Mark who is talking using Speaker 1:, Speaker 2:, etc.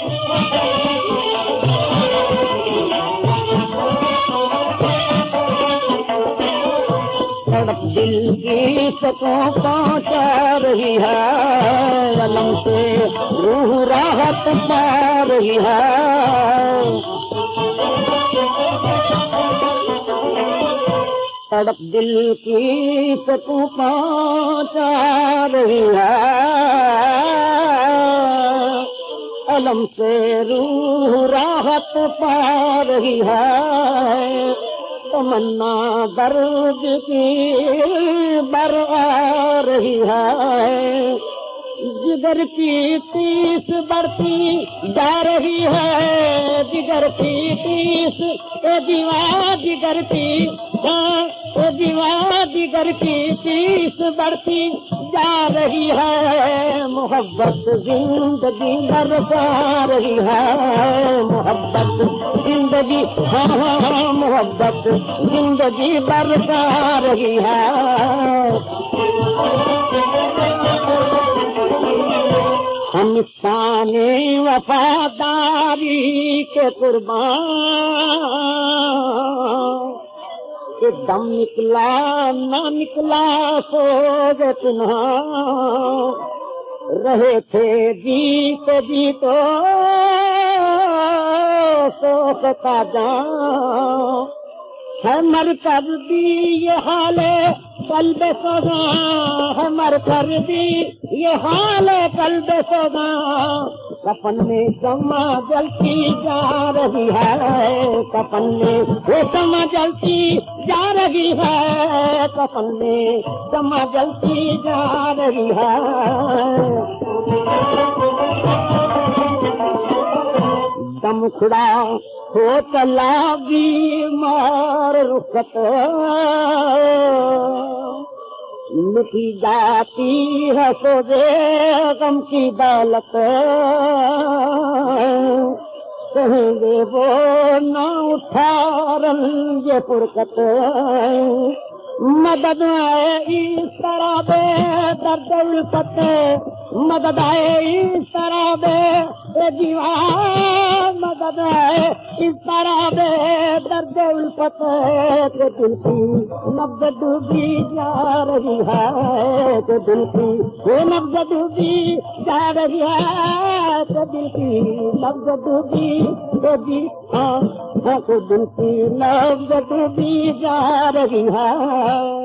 Speaker 1: تڑپ دل کی سکوں پہنچا رہی ہے، علم سے روح راحت پا رہی ہے۔ تڑپ دل کی سکوں پہنچا رہی ہے، علم سے روح راحت پا رہی ہے۔ تمنا درد کی بر آ رہی ہے، جگر کی ٹیس بڑھتی جا رہی ہے، جگر کی ٹیس اے دیوار جگر کی اے دیوار جگر کی ٹیس بڑھتی جا رہی ہے۔ محبت زندگی برپا رہی ہے، محبت زندگی محبت زندگی برپا رہی ہے۔ ہم شان وفاداری کے قربان، کہ دم نکلا نہ نکلا سوگ تنہا، رہے تھے جیتے جیتو سوکھتا جان، ہے مر کر دی یہ حال قلب سوگاں، ہے مر کر دی یہ حال قلب سوگاں۔ کفن میں شمع جلتی جا رہی ہے، کفن میں وہ شمع جلتی جا رہی ہے، کفن میں شمع جلتی جا رہی ہے۔ دم کھڑا ہو چلا بیمار رخت، لکھی جاتی ہے سوزے غم کی دولت، کہیں گے وہ نہ اٹھا رنج فرقت، مدد آئے اس طرح بے درد الفت، مدد آئے اس طرح بے دیوار، مدد آئے اس طرح بے درد الفت، کہ دل کی نبض ڈوبی جا رہی ہے، کہ دل کی وہ نبض ڈوبی جا رہی ہے، کہ دل کی نبض ڈوبی ڈوبی کہ دل کی نبض ڈوبی جا رہی ہے۔